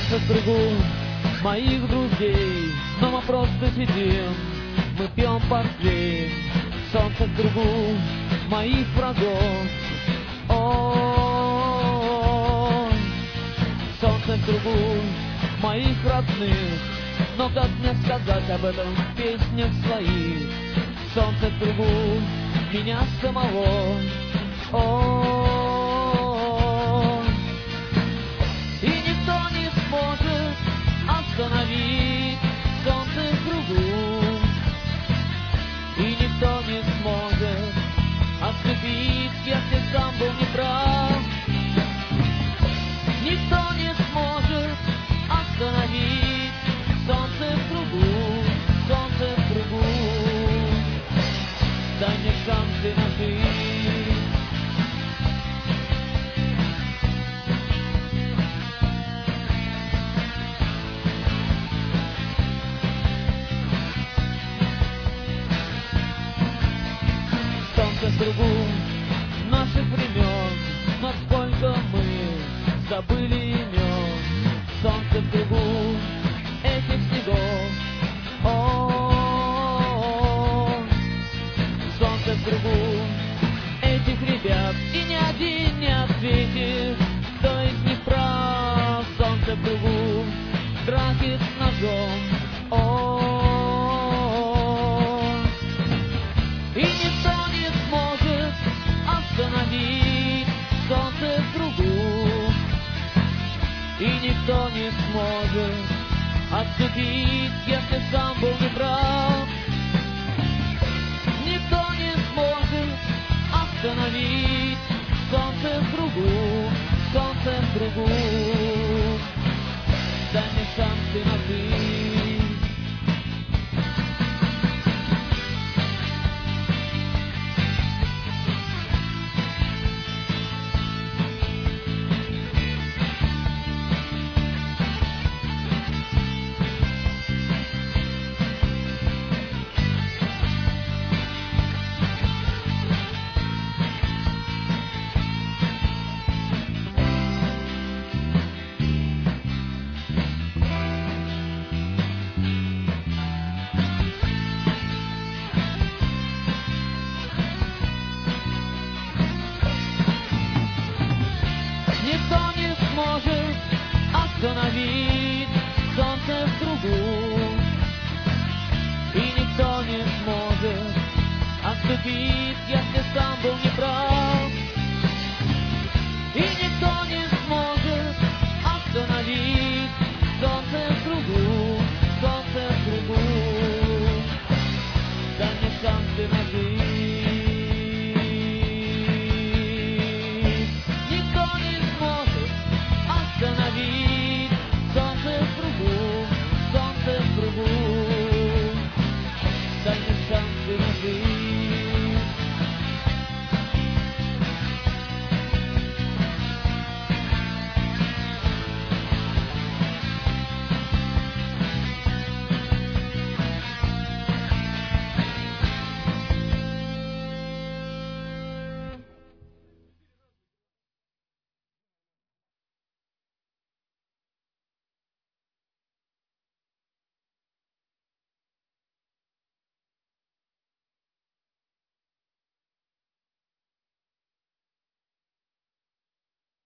Солнце в кругу моих друзей, но мы просто сидим, мы пьем портвейн. Солнце в кругу моих врагов. О, солнце в кругу моих родных, но как мне сказать об этом в песнях своих? Солнце в кругу меня самого. О, и никто не сможет остановить солнце в кругу, и никто не сможет отступить, если сам был неправ. Никто не сможет остановить солнце в кругу, солнце в кругу. Дай мне шансы на жизнь. Солнце в кругу наших времен, насколько мы забыли имен. Солнце в кругу этих снегов. О, солнце в кругу этих ребят, и ни один не ответит, кто из них прав. Солнце в кругу драки с ножом. О, и никто не сможет остановить солнце в кругу, и никто не сможет отступить, если сам был неправ. Никто не сможет остановить солнце в кругу, солнце в кругу. Дай мне шансы на жизнь. Никто не сможет остановить солнце в кругу, и никто не сможет отступить.